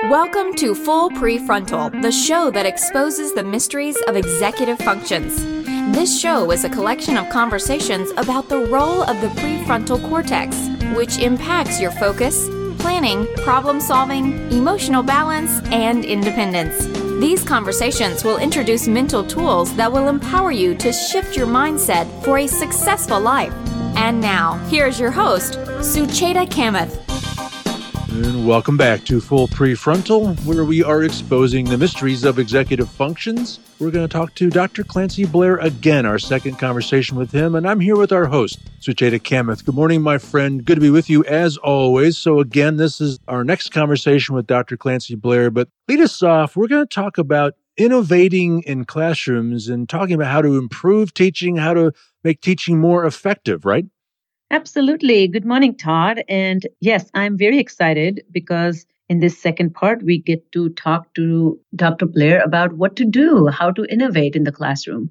Welcome to Full Prefrontal, the show that exposes the mysteries of executive functions. This show is a collection of conversations about the role of the prefrontal cortex, which impacts your focus, planning, problem-solving, emotional balance, and independence. These conversations will introduce mental tools that will empower you to shift your mindset for a successful life. And now, here's your host, Sucheta Kamath. And welcome back to Full Prefrontal, where we are exposing the mysteries of executive functions. We're going to talk to Dr. Clancy Blair again, our second conversation with him, and I'm here with our host, Sucheta Kamath. Good morning, my friend. Good to be with you as always. So again, this is our next conversation with Dr. Clancy Blair, but lead us off. We're going to talk about innovating in classrooms and talking about how to improve teaching, how to make teaching more effective, right? Absolutely. Good morning, Todd. And yes, I'm very excited because in this second part, we get to talk to Dr. Blair about what to do, how to innovate in the classroom.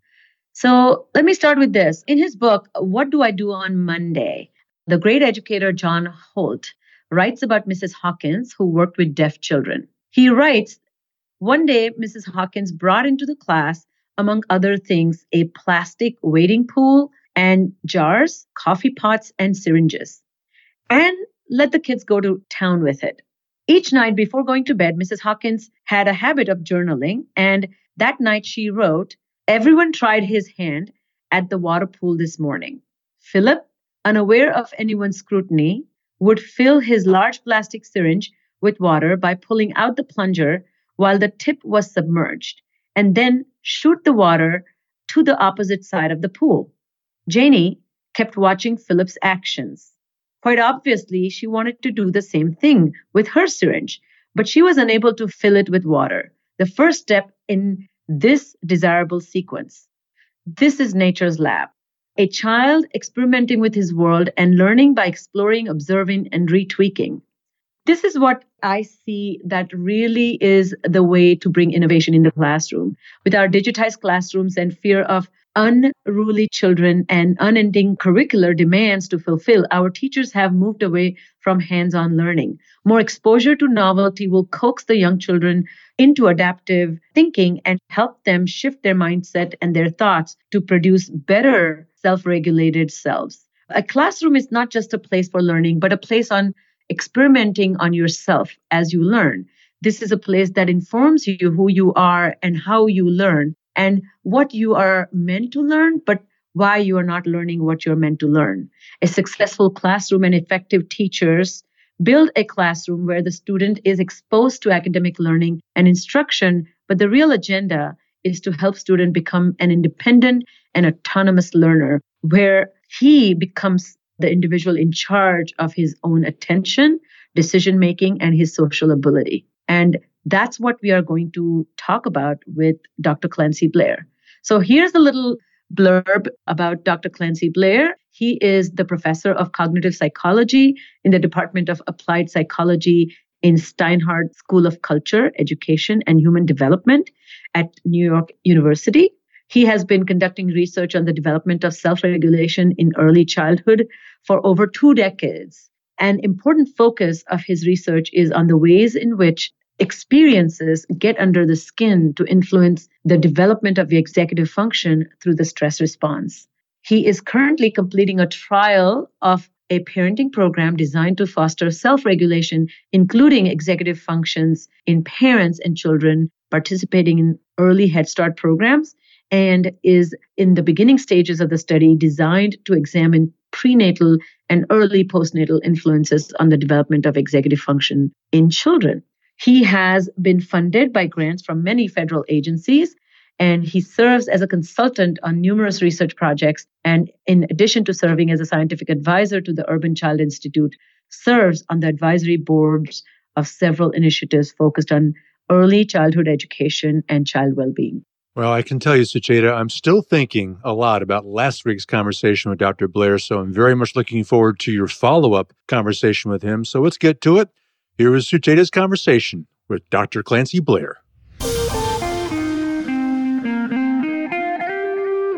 So let me start with this. In his book, What Do I Do on Monday? The great educator John Holt writes about Mrs. Hawkins, who worked with deaf children. He writes, one day, Mrs. Hawkins brought into the class, among other things, a plastic wading pool and jars, coffee pots, and syringes, and let the kids go to town with it. Each night before going to bed, Mrs. Hawkins had a habit of journaling, and that night she wrote, "Everyone tried his hand at the water pool this morning. Philip, unaware of anyone's scrutiny, would fill his large plastic syringe with water by pulling out the plunger while the tip was submerged, and then shoot the water to the opposite side of the pool. Janie kept watching Philip's actions. Quite obviously, she wanted to do the same thing with her syringe, but she was unable to fill it with water, the first step in this desirable sequence. This is nature's lab, a child experimenting with his world and learning by exploring, observing, and retweaking. This is what I see that really is the way to bring innovation in the classroom. With our digitized classrooms and fear of unruly children and unending curricular demands to fulfill, our teachers have moved away from hands-on learning. More exposure to novelty will coax the young children into adaptive thinking and help them shift their mindset and their thoughts to produce better self-regulated selves. A classroom is not just a place for learning, but a place on experimenting on yourself as you learn. This is a place that informs you who you are and how you learn, and what you are meant to learn, but why you are not learning what you're meant to learn. A successful classroom and effective teachers build a classroom where the student is exposed to academic learning and instruction, but the real agenda is to help student become an independent and autonomous learner, where he becomes the individual in charge of his own attention, decision-making, and his social ability. And that's what we are going to talk about with Dr. Clancy Blair. So here's a little blurb about Dr. Clancy Blair. He is the professor of cognitive psychology in the Department of Applied Psychology in Steinhardt School of Culture, Education, and Human Development at New York University. He has been conducting research on the development of self-regulation in early childhood for over 2 decades. An important focus of his research is on the ways in which experiences get under the skin to influence the development of the executive function through the stress response. He is currently completing a trial of a parenting program designed to foster self-regulation, including executive functions in parents and children participating in early Head Start programs, and is in the beginning stages of the study designed to examine prenatal and early postnatal influences on the development of executive function in children. He has been funded by grants from many federal agencies, and he serves as a consultant on numerous research projects. And in addition to serving as a scientific advisor to the Urban Child Institute, serves on the advisory boards of several initiatives focused on early childhood education and child well-being. Well, I can tell you, Sucheta, I'm still thinking a lot about last week's conversation with Dr. Blair, so I'm very much looking forward to your follow-up conversation with him. So let's get to it. Here is Sucheta's conversation with Dr. Clancy Blair.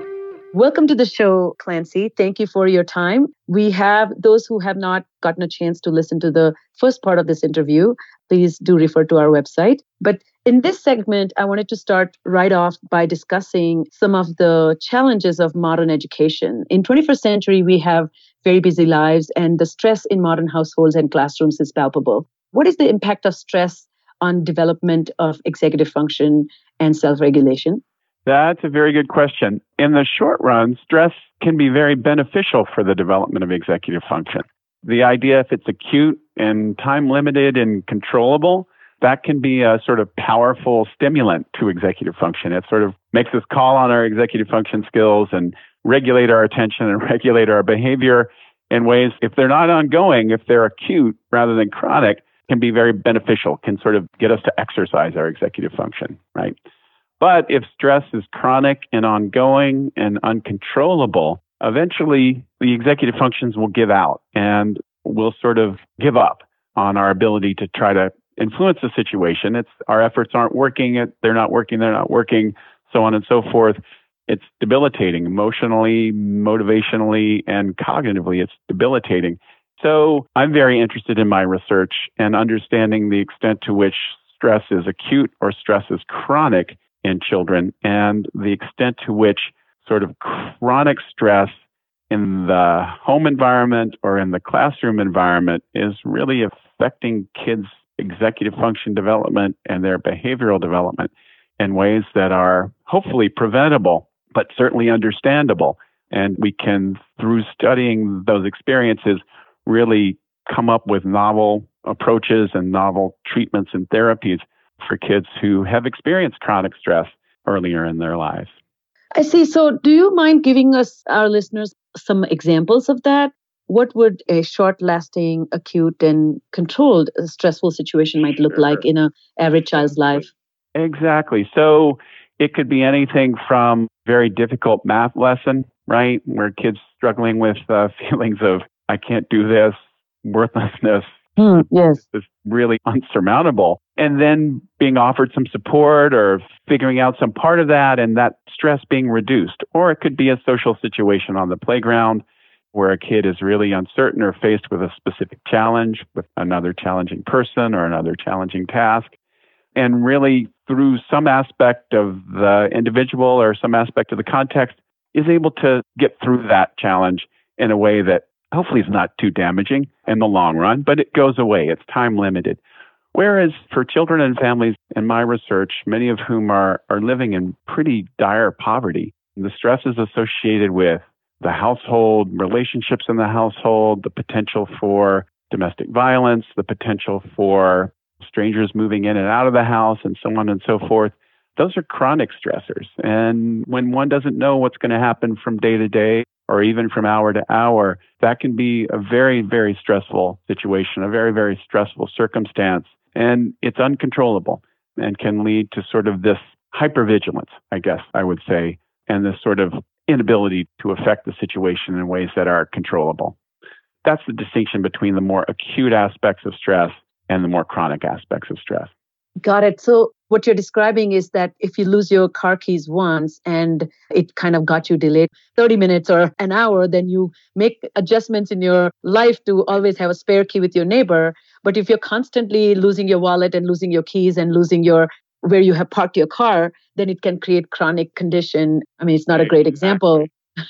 Welcome to the show, Clancy. Thank you for your time. We have those who have not gotten a chance to listen to the first part of this interview. Please do refer to our website. But in this segment, I wanted to start right off by discussing some of the challenges of modern education. In 21st century, we have very busy lives, and the stress in modern households and classrooms is palpable. What is the impact of stress on development of executive function and self-regulation? That's a very good question. In the short run, stress can be very beneficial for the development of executive function. The idea, if it's acute and time limited and controllable, that can be a sort of powerful stimulant to executive function. It sort of makes us call on our executive function skills and regulate our attention and regulate our behavior in ways, if they're not ongoing, if they're acute rather than chronic, can be very beneficial, can sort of get us to exercise our executive function, right? But if stress is chronic and ongoing and uncontrollable, eventually the executive functions will give out and we'll sort of give up on our ability to try to influence the situation. Our efforts aren't working, they're not working, so on and so forth. It's debilitating emotionally, motivationally, and cognitively. It's debilitating. So I'm very interested in my research and understanding the extent to which stress is acute or stress is chronic in children, and the extent to which sort of chronic stress in the home environment or in the classroom environment is really affecting kids' executive function development and their behavioral development in ways that are hopefully preventable, but certainly understandable. And we can, through studying those experiences, really come up with novel approaches and novel treatments and therapies for kids who have experienced chronic stress earlier in their lives. I see. So do you mind giving us, our listeners, some examples of that? What would a short-lasting, acute, and controlled stressful situation might look like in an average child's life? Exactly. So it could be anything from very difficult math lesson, right, where kids struggling with feelings of, I can't do this, worthlessness, yes, is really unsurmountable. And then being offered some support or figuring out some part of that and that stress being reduced. Or it could be a social situation on the playground where a kid is really uncertain or faced with a specific challenge with another challenging person or another challenging task. And really, through some aspect of the individual or some aspect of the context, is able to get through that challenge in a way that hopefully is not too damaging in the long run, but it goes away. It's time limited. Whereas for children and families in my research, many of whom are living in pretty dire poverty, the stresses associated with the household, relationships in the household, the potential for domestic violence, the potential for strangers moving in and out of the house, and so on and so forth, those are chronic stressors. And when one doesn't know what's going to happen from day to day, or even from hour to hour, that can be a very, very stressful situation, a very, very stressful circumstance. And it's uncontrollable and can lead to sort of this hypervigilance, I guess I would say, and this sort of inability to affect the situation in ways that are controllable. That's the distinction between the more acute aspects of stress and the more chronic aspects of stress. Got it. So what you're describing is that if you lose your car keys once and it kind of got you delayed 30 minutes or an hour, then you make adjustments in your life to always have a spare key with your neighbor. But if you're constantly losing your wallet and losing your keys and losing your where you have parked your car, then it can create chronic condition. I mean, it's not a great example.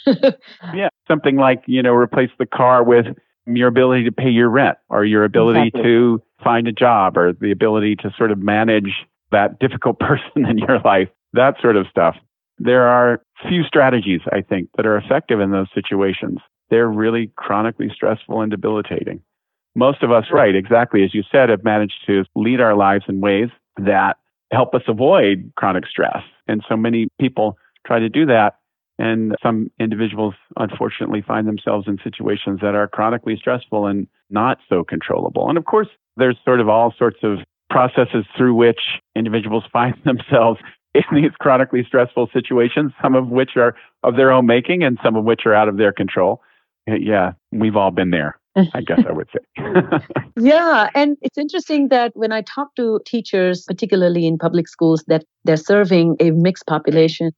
Yeah, something like, replace the car with your ability to pay your rent or your ability to find a job or the ability to sort of manage that difficult person in your life, that sort of stuff. There are few strategies, I think, that are effective in those situations. They're really chronically stressful and debilitating. Most of us, right, exactly as you said, have managed to lead our lives in ways that help us avoid chronic stress. And so many people try to do that. And some individuals, unfortunately, find themselves in situations that are chronically stressful and not so controllable. And of course, there's sort of all sorts of processes through which individuals find themselves in these chronically stressful situations, some of which are of their own making and some of which are out of their control. Yeah, we've all been there, I guess I would say. Yeah, and it's interesting that when I talk to teachers, particularly in public schools, that they're serving a mixed population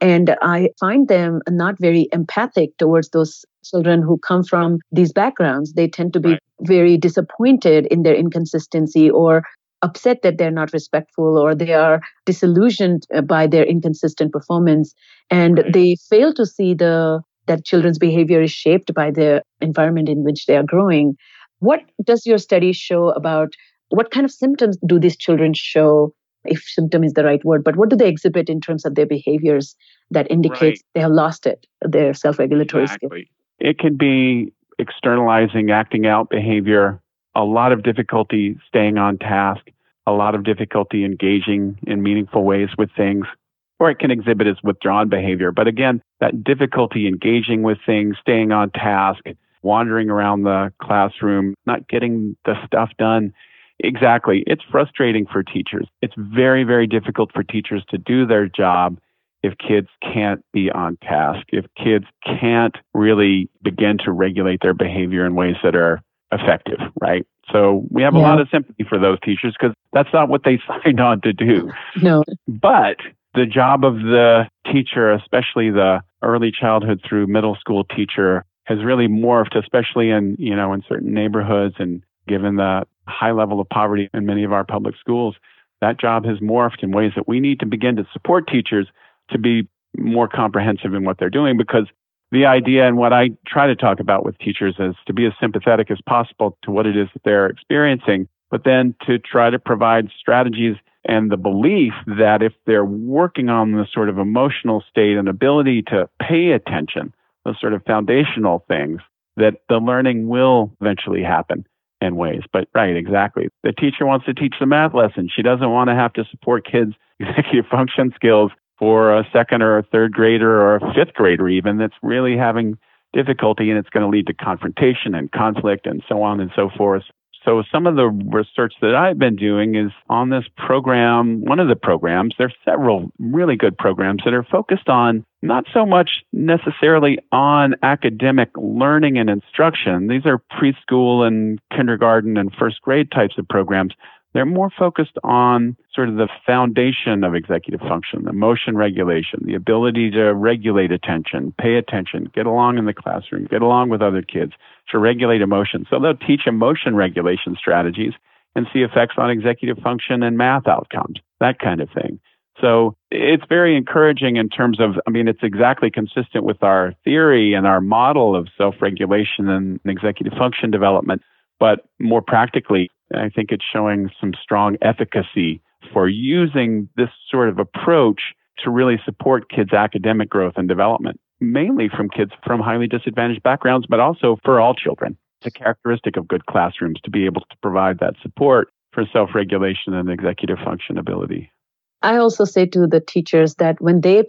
And I find them not very empathic towards those children who come from these backgrounds. They tend to be very disappointed in their inconsistency or upset that they're not respectful, or they are disillusioned by their inconsistent performance. And they fail to see that children's behavior is shaped by the environment in which they are growing. What does your study show about what kind of symptoms do these children show, if symptom is the right word, but what do they exhibit in terms of their behaviors that indicates they have lost their self-regulatory skills? It can be externalizing, acting out behavior, a lot of difficulty staying on task, a lot of difficulty engaging in meaningful ways with things, or it can exhibit as withdrawn behavior. But again, that difficulty engaging with things, staying on task, wandering around the classroom, not getting the stuff done. Exactly. It's frustrating for teachers. It's very, very difficult for teachers to do their job if kids can't be on task, if kids can't really begin to regulate their behavior in ways that are effective, right? So we have a lot of sympathy for those teachers because that's not what they signed on to do. No. But the job of the teacher, especially the early childhood through middle school teacher, has really morphed, especially in certain neighborhoods, and given the high level of poverty in many of our public schools, that job has morphed in ways that we need to begin to support teachers to be more comprehensive in what they're doing. Because the idea, and what I try to talk about with teachers, is to be as sympathetic as possible to what it is that they're experiencing, but then to try to provide strategies and the belief that if they're working on the sort of emotional state and ability to pay attention, those sort of foundational things, that the learning will eventually happen in ways. But exactly. The teacher wants to teach the math lesson. She doesn't want to have to support kids' executive function skills for a second or a third grader or a fifth grader even that's really having difficulty, and it's going to lead to confrontation and conflict and so on and so forth. So some of the research that I've been doing is on this program, one of the programs. There's several really good programs that are focused on not so much necessarily on academic learning and instruction. These are preschool and kindergarten and first grade types of programs. They're more focused on sort of the foundation of executive function, emotion regulation, the ability to regulate attention, pay attention, get along in the classroom, get along with other kids, to regulate emotion. So they'll teach emotion regulation strategies and see effects on executive function and math outcomes, that kind of thing. So it's very encouraging in terms of, it's exactly consistent with our theory and our model of self-regulation and executive function development. But more practically, I think it's showing some strong efficacy for using this sort of approach to really support kids' academic growth and development, mainly from kids from highly disadvantaged backgrounds, but also for all children. It's a characteristic of good classrooms to be able to provide that support for self-regulation and executive function ability. I also say to the teachers that when they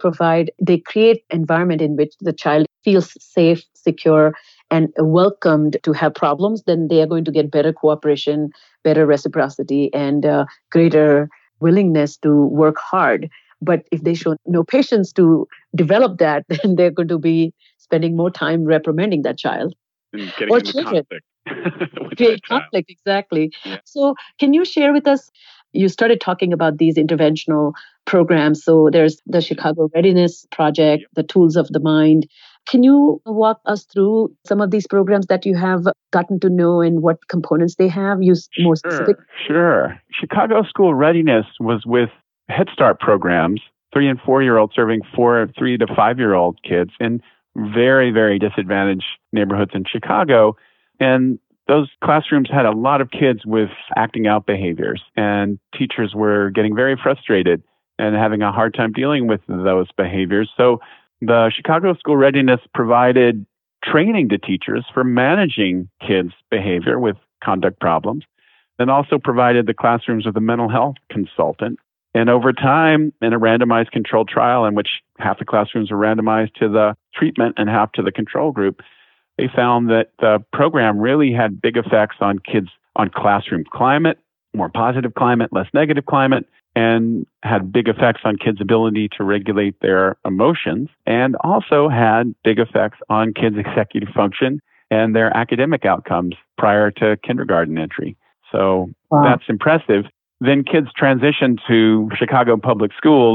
create environment in which the child feels safe, secure, and welcomed to have problems, then they are going to get better cooperation, better reciprocity, and greater willingness to work hard. But if they show no patience to develop that, then they're going to be spending more time reprimanding that child. And getting into conflict. Create conflict, exactly. Yeah. So can you share with us, you started talking about these interventional programs. So there's the Chicago Readiness Project, the Tools of the Mind. Can you walk us through some of these programs that you have gotten to know and what components they have? More specific? Sure. Chicago School Readiness was with Head Start programs, 3 and 4-year-olds serving 3 to 5-year-old kids in very, very disadvantaged neighborhoods in Chicago. And those classrooms had a lot of kids with acting out behaviors, and teachers were getting very frustrated and having a hard time dealing with those behaviors. So the Chicago School Readiness provided training to teachers for managing kids' behavior with conduct problems, and also provided the classrooms with a mental health consultant. And over time, in a randomized controlled trial in which half the classrooms were randomized to the treatment and half to the control group, they found that the program really had big effects on kids, on classroom climate, more positive climate, less negative climate, and had big effects on kids' ability to regulate their emotions, and also had big effects on kids' executive function and their academic outcomes prior to kindergarten entry. So That's impressive. Then kids transitioned to Chicago public schools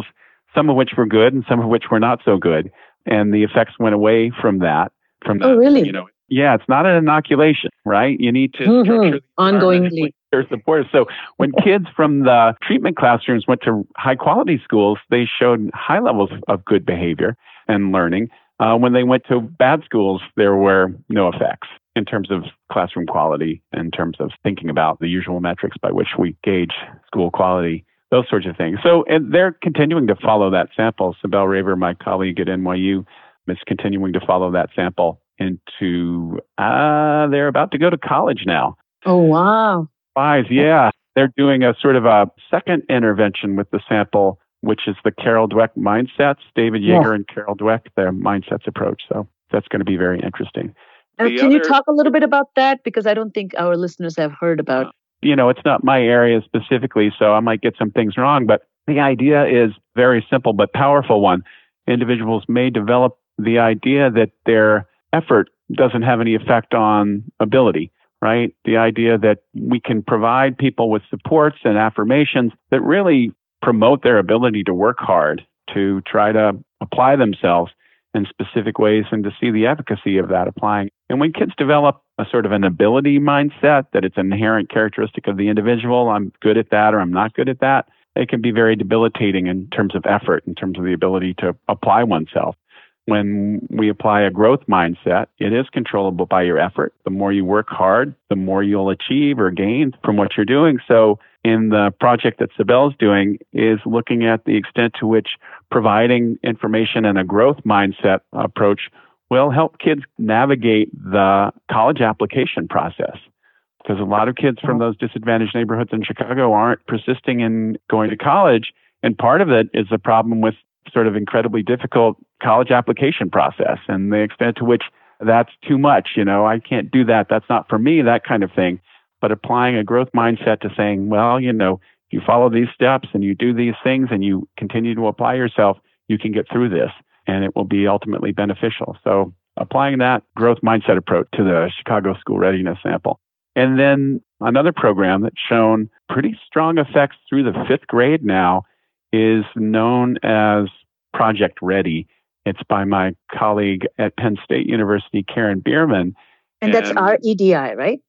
some of which were good and some of which were not so good. And the effects went away from that. Oh, really? Yeah, it's not an inoculation, right? You need to structure ongoingly. Support. So when kids from the treatment classrooms went to high quality schools, they showed high levels of good behavior and learning. When they went to bad schools, there were no effects in terms of classroom quality, in terms of thinking about the usual metrics by which we gauge school quality, those sorts of things. So and they're continuing to follow that sample. Sibel Raver, my colleague at NYU, is continuing to follow that sample into, they're about to go to college now. Oh, wow. Yeah. They're doing a sort of a second intervention with the sample, which is the Carol Dweck Mindsets, David Yeager and Carol Dweck, their Mindsets approach. So that's going to be very interesting. Can you talk a little bit about that? Because I don't think our listeners have heard about. It's not my area specifically, so I might get some things wrong, but the idea is very simple but powerful one. Individuals may develop the idea that their effort doesn't have any effect on ability, right? The idea that we can provide people with supports and affirmations that really promote their ability to work hard, to try to apply themselves in specific ways and to see the efficacy of that applying. And when kids develop a sort of an ability mindset that it's an inherent characteristic of the individual, I'm good at that or I'm not good at that, it can be very debilitating in terms of effort, in terms of the ability to apply oneself. When we apply a growth mindset, it is controllable by your effort. The more you work hard, the more you'll achieve or gain from what you're doing. So in the project that Sibel's doing is looking at the extent to which providing information and a growth mindset approach will help kids navigate the college application process. Because a lot of kids from those disadvantaged neighborhoods in Chicago aren't persisting in going to college. And part of it is a problem with sort of incredibly difficult college application process and the extent to which that's too much. I can't do that. That's not for me, that kind of thing. But applying a growth mindset to saying, well, if you follow these steps and you do these things and you continue to apply yourself, you can get through this and it will be ultimately beneficial. So applying that growth mindset approach to the Chicago School Readiness Sample. And then another program that's shown pretty strong effects through the 5th grade now is known as Project Ready. It's by my colleague at Penn State University, Karen Bierman. And that's REDI, right?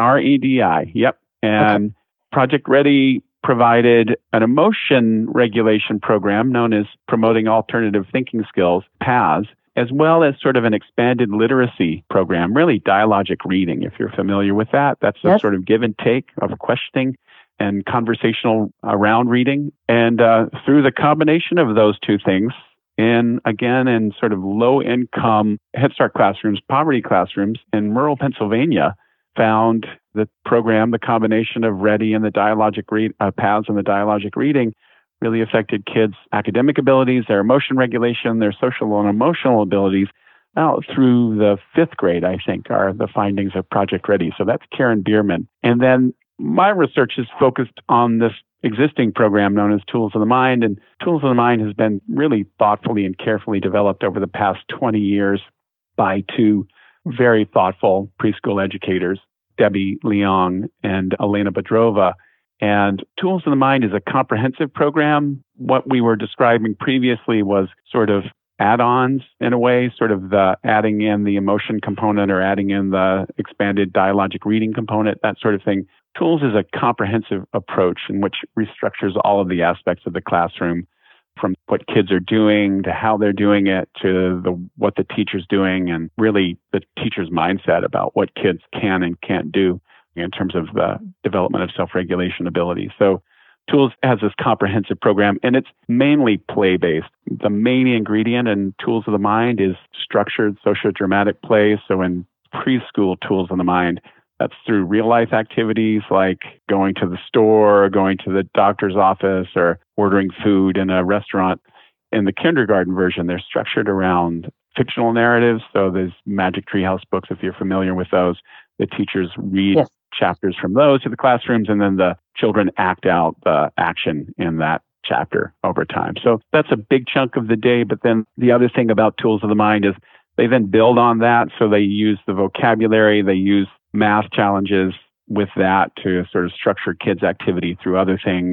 REDI, yep. And Project Ready provided an emotion regulation program known as Promoting Alternative Thinking Skills, PATHS, as well as sort of an expanded literacy program, really dialogic reading, if you're familiar with that. That's a sort of give and take of questioning and conversational around reading. And through the combination of those two things, in sort of low-income Head Start classrooms, poverty classrooms in rural Pennsylvania, found the program, the combination of Ready and the dialogic PATHS and the dialogic reading really affected kids' academic abilities, their emotion regulation, their social and emotional abilities. Now, through the 5th grade, I think, are the findings of Project Ready. So that's Karen Bierman. And then my research is focused on this existing program known as Tools of the Mind. And Tools of the Mind has been really thoughtfully and carefully developed over the past 20 years by two very thoughtful preschool educators, Debbie Leong and Elena Bedrova. And Tools of the Mind is a comprehensive program. What we were describing previously was sort of add-ons in a way, sort of the adding in the emotion component or adding in the expanded dialogic reading component, that sort of thing. Tools is a comprehensive approach in which restructures all of the aspects of the classroom, from what kids are doing to how they're doing it to what the teacher's doing, and really the teacher's mindset about what kids can and can't do in terms of the development of self-regulation ability. So Tools has this comprehensive program, and it's mainly play-based. The main ingredient in Tools of the Mind is structured sociodramatic play. So in preschool Tools of the Mind, that's through real-life activities like going to the store, or going to the doctor's office, or ordering food in a restaurant. In the kindergarten version, they're structured around fictional narratives. So there's Magic Tree House books, if you're familiar with those. The teachers read chapters from those to the classrooms, and then the children act out the action in that chapter over time. So that's a big chunk of the day. But then the other thing about Tools of the Mind is they then build on that. So they use the vocabulary, they use math challenges with that to sort of structure kids' activity through other things.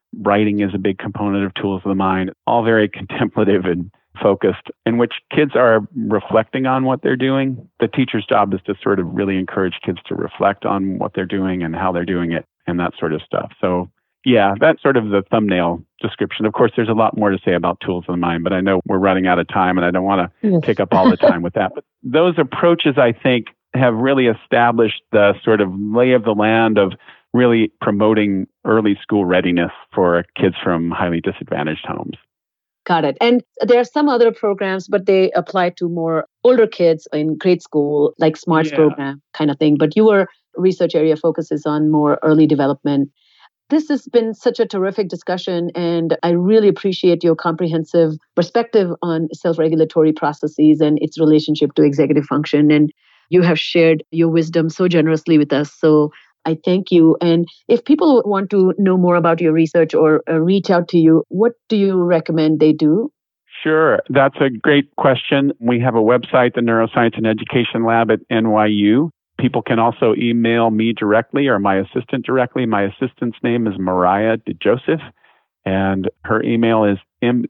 Writing is a big component of Tools of the Mind, all very contemplative and focused, in which kids are reflecting on what they're doing. The teacher's job is to sort of really encourage kids to reflect on what they're doing and how they're doing it and that sort of stuff. So yeah, that's sort of the thumbnail description. Of course, there's a lot more to say about Tools of the Mind, but I know we're running out of time and I don't want to take up all the time with that. But those approaches, I think, have really established the sort of lay of the land of really promoting early school readiness for kids from highly disadvantaged homes. Got it. And there are some other programs, but they apply to more older kids in grade school, like SMARTS program kind of thing. But your research area focuses on more early development. This has been such a terrific discussion, and I really appreciate your comprehensive perspective on self-regulatory processes and its relationship to executive function. And you have shared your wisdom so generously with us. So I thank you. And if people want to know more about your research or reach out to you, what do you recommend they do? Sure. That's a great question. We have a website, the Neuroscience and Education Lab at NYU. People can also email me directly or my assistant directly. My assistant's name is Mariah DeJoseph, and her email is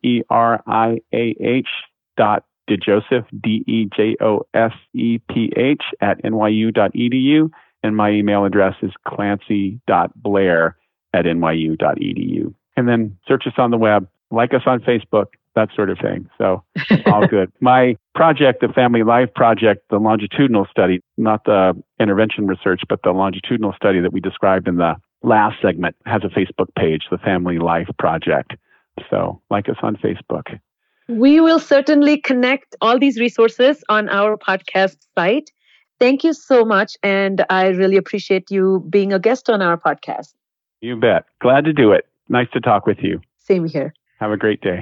meriah.DeJoseph, DEJOSEPH @nyu.edu. And my email address is clancy.blair@nyu.edu. And then search us on the web, like us on Facebook, that sort of thing. So all good. My project, the Family Life Project, the longitudinal study, not the intervention research, but the longitudinal study that we described in the last segment, has a Facebook page, the Family Life Project. So like us on Facebook. We will certainly connect all these resources on our podcast site. Thank you so much. And I really appreciate you being a guest on our podcast. You bet. Glad to do it. Nice to talk with you. Same here. Have a great day.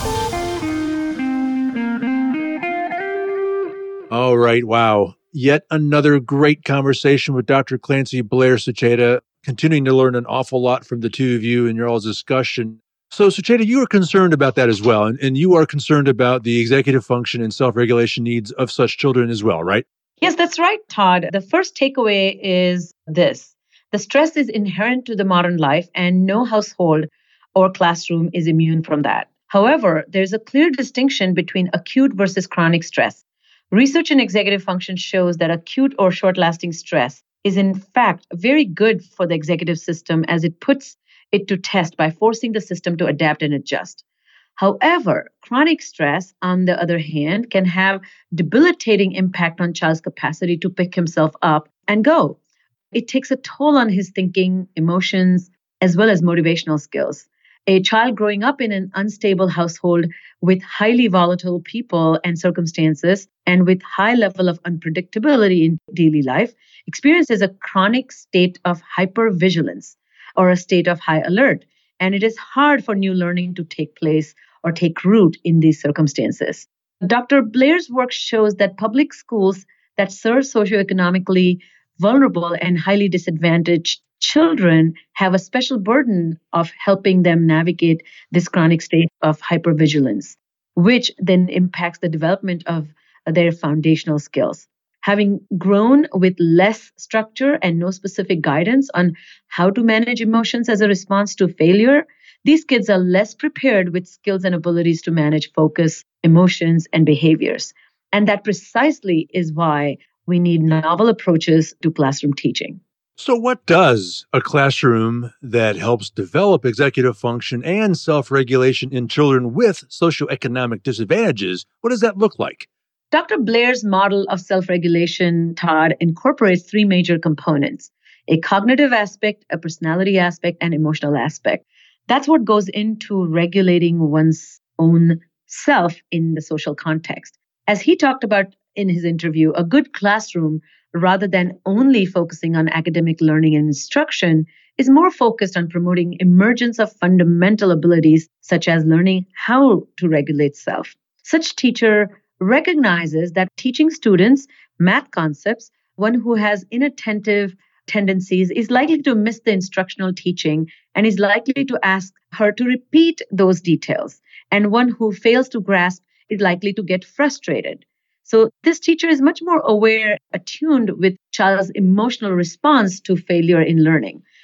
All right. Wow. Yet another great conversation with Dr. Clancy Blair Sucheta, continuing to learn an awful lot from the two of you in your all's discussion. So, Sucheta, you are concerned about that as well. And you are concerned about the executive function and self-regulation needs of such children as well, right? Yes, that's right, Todd. The first takeaway is this. The stress is inherent to the modern life, and no household or classroom is immune from that. However, there's a clear distinction between acute versus chronic stress. Research in executive function shows that acute or short-lasting stress is in fact very good for the executive system, as it puts it to test by forcing the system to adapt and adjust. However, chronic stress, on the other hand, can have debilitating impact on child's capacity to pick himself up and go. It takes a toll on his thinking, emotions, as well as motivational skills. A child growing up in an unstable household with highly volatile people and circumstances and with high level of unpredictability in daily life experiences a chronic state of hypervigilance or a state of high alert. And it is hard for new learning to take place or take root in these circumstances. Dr. Blair's work shows that public schools that serve socioeconomically vulnerable and highly disadvantaged children have a special burden of helping them navigate this chronic state of hypervigilance, which then impacts the development of their foundational skills. Having grown with less structure and no specific guidance on how to manage emotions as a response to failure, these kids are less prepared with skills and abilities to manage focus, emotions, and behaviors. And that precisely is why we need novel approaches to classroom teaching. So what does a classroom that helps develop executive function and self-regulation in children with socioeconomic disadvantages, what does that look like? Dr. Blair's model of self-regulation, Todd, incorporates three major components: a cognitive aspect, a personality aspect, and emotional aspect. That's what goes into regulating one's own self in the social context. As he talked about in his interview, a good classroom, rather than only focusing on academic learning and instruction, is more focused on promoting emergence of fundamental abilities, such as learning how to regulate self. Such teacher recognizes that teaching students math concepts, one who has inattentive tendencies is likely to miss the instructional teaching and is likely to ask her to repeat those details. And one who fails to grasp is likely to get frustrated. So this teacher is much more aware, attuned with child's emotional response to failure in learning.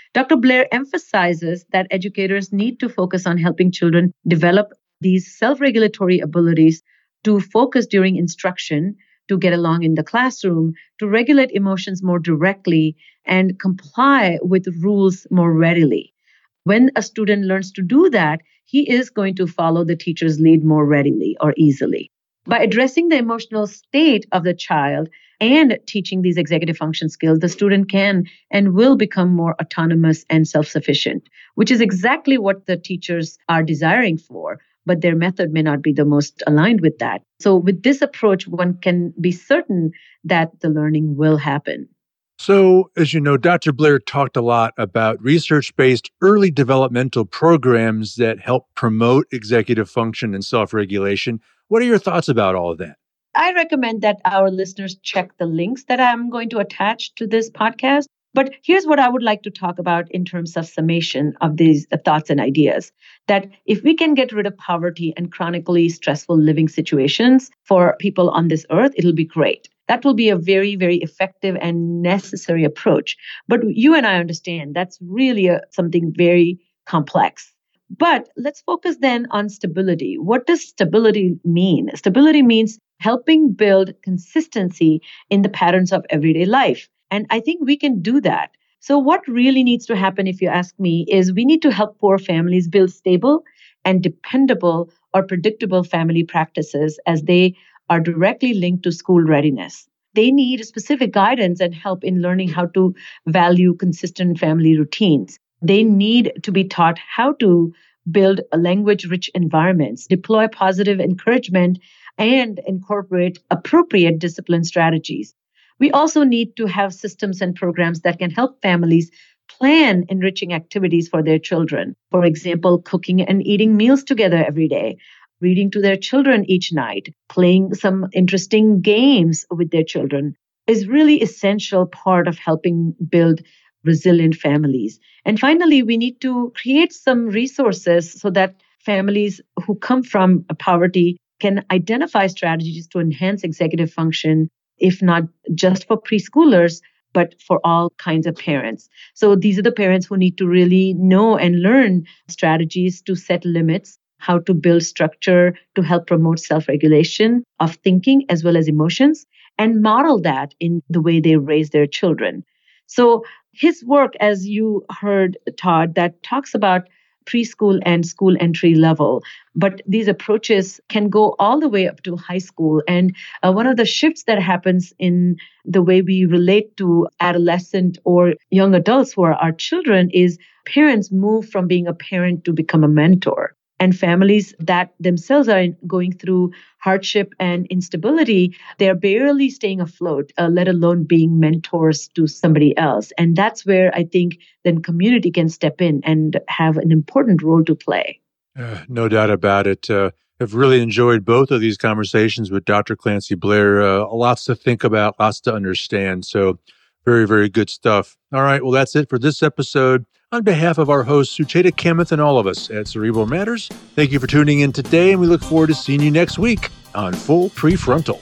Dr. Blair emphasizes that educators need to focus on helping children develop these self-regulatory abilities to focus during instruction, to get along in the classroom, to regulate emotions more directly, and comply with rules more readily. When a student learns to do that, he is going to follow the teacher's lead more readily or easily. By addressing the emotional state of the child and teaching these executive function skills, the student can and will become more autonomous and self-sufficient, which is exactly what the teachers are desiring for, but their method may not be the most aligned with that. So with this approach, one can be certain that the learning will happen. So, as you know, Dr. Blair talked a lot about research-based early developmental programs that help promote executive function and self-regulation. What are your thoughts about all of that? I recommend that our listeners check the links that I'm going to attach to this podcast. But here's what I would like to talk about in terms of summation of these thoughts and ideas. That if we can get rid of poverty and chronically stressful living situations for people on this earth, it'll be great. That will be a very, very effective and necessary approach. But you and I understand that's really something very complex. But let's focus then on stability. What does stability mean? Stability means helping build consistency in the patterns of everyday life. And I think we can do that. So what really needs to happen, if you ask me, is we need to help poor families build stable and dependable or predictable family practices as they are directly linked to school readiness. They need specific guidance and help in learning how to value consistent family routines. They need to be taught how to build language-rich environments, deploy positive encouragement, and incorporate appropriate discipline strategies. We also need to have systems and programs that can help families plan enriching activities for their children. For example, cooking and eating meals together every day, reading to their children each night, playing some interesting games with their children is really essential part of helping build resilient families. And finally, we need to create some resources so that families who come from poverty can identify strategies to enhance executive function, if not just for preschoolers, but for all kinds of parents. So these are the parents who need to really know and learn strategies to set limits, how to build structure to help promote self-regulation of thinking as well as emotions, and model that in the way they raise their children. So his work, as you heard, Todd, that talks about preschool and school entry level, but these approaches can go all the way up to high school. And one of the shifts that happens in the way we relate to adolescent or young adults who are our children is parents move from being a parent to become a mentor. And families that themselves are going through hardship and instability, they're barely staying afloat, let alone being mentors to somebody else. And that's where I think then community can step in and have an important role to play. No doubt about it. I've really enjoyed both of these conversations with Dr. Clancy Blair. Lots to think about, lots to understand. So very, very good stuff. All right. Well, that's it for this episode. On behalf of our hosts, Sucheta Kamath, and all of us at Cerebral Matters, thank you for tuning in today, and we look forward to seeing you next week on Full Prefrontal.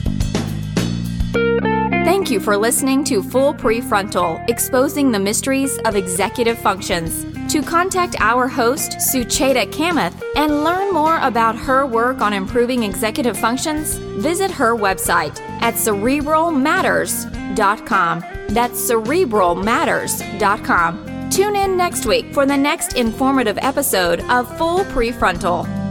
Thank you for listening to Full Prefrontal, exposing the mysteries of executive functions. To contact our host, Sucheta Kamath, and learn more about her work on improving executive functions, visit her website at cerebralmatters.com. That's cerebralmatters.com. Tune in next week for the next informative episode of Full Prefrontal.